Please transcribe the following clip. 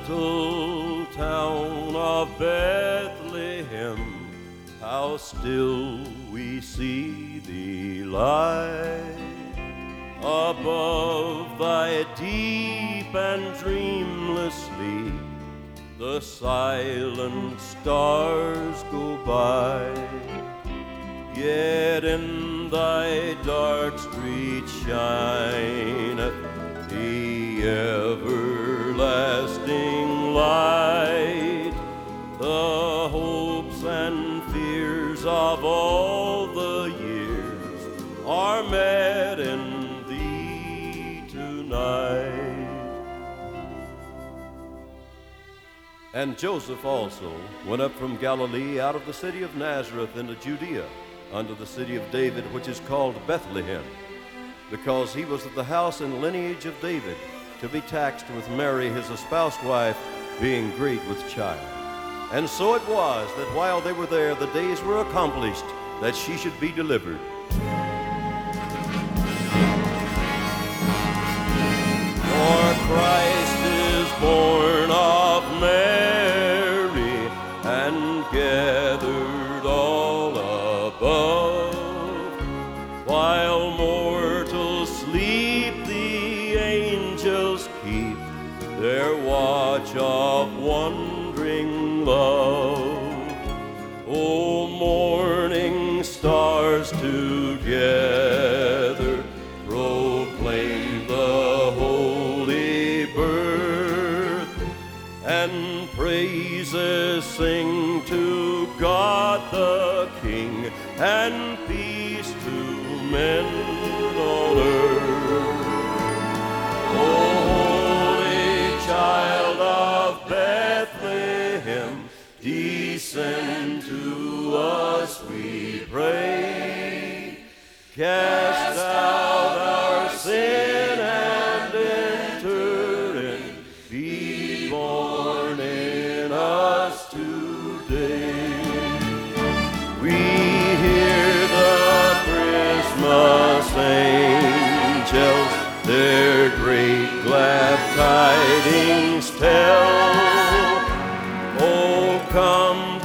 little town of Bethlehem, how still we see thee lie. Above thy deep and dreamless sleep, the silent stars go by. Yet in thy dark street shineth the everlasting light. The hopes and fears of all the years are met in thee tonight. And Joseph also went up from Galilee out of the city of Nazareth into Judea, unto the city of David, which is called Bethlehem, because he was of the house and lineage of David, to be taxed with Mary his espoused wife, being great with child. And so it was that while they were there, the days were accomplished that she should be delivered. For Christ is born of Mary, and gathered all above. While mortals sleep, the angels keep their watch of wondering love. O morning stars together proclaim the holy birth, and praises sing to God the King, and peace to men on earth. O holy child of Bethlehem, descend to us, we pray. Cast out our sin and enter in. Be born in us today. We hear the Christmas angels their great glad tidings tell. Oh, come